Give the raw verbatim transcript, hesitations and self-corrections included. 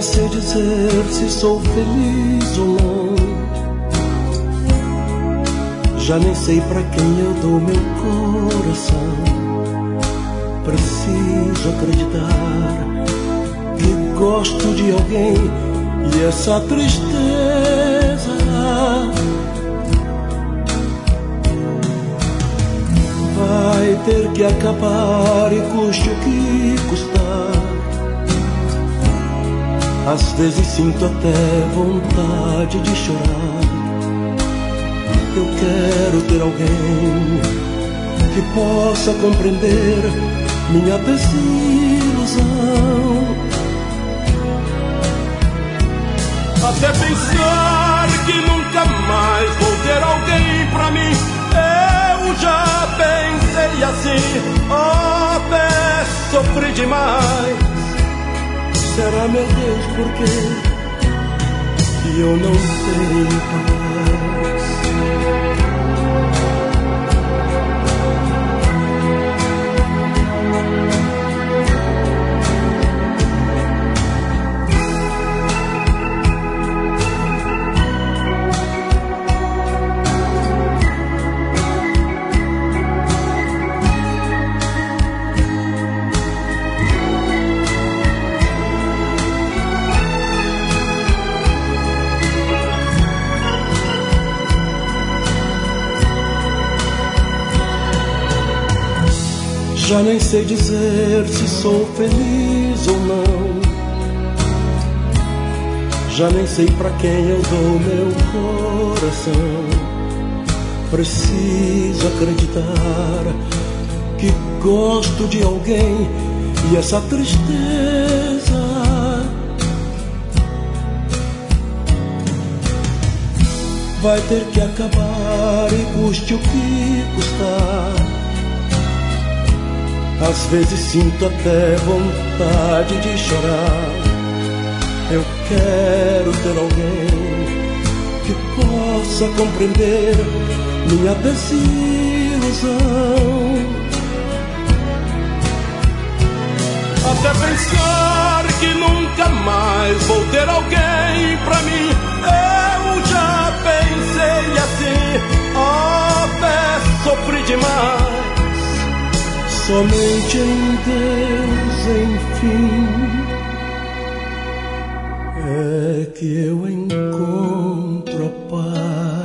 nem sei dizer se sou feliz ou não. Já nem sei pra quem eu dou meu coração. Preciso acreditar que gosto de alguém, e essa tristeza vai ter que acabar, e custe o que custar. Às vezes sinto até vontade de chorar. Eu quero ter alguém que possa compreender minha desilusão. Até pensar que nunca mais vou ter alguém pra mim, eu já pensei assim. Oh, até sofri demais. Será, meu Deus, por quê que eu não tenho paz? Já nem sei dizer se sou feliz ou não. Já nem sei pra quem eu dou meu coração. Preciso acreditar que gosto de alguém, e essa tristeza vai ter que acabar, e custe o que custar. Às vezes sinto até vontade de chorar. Eu quero ter alguém que possa compreender minha desilusão. Até pensar que nunca mais vou ter alguém pra mim, eu já pensei assim. Oh, até sofri demais. Somente em Deus, enfim, é que eu encontro a paz.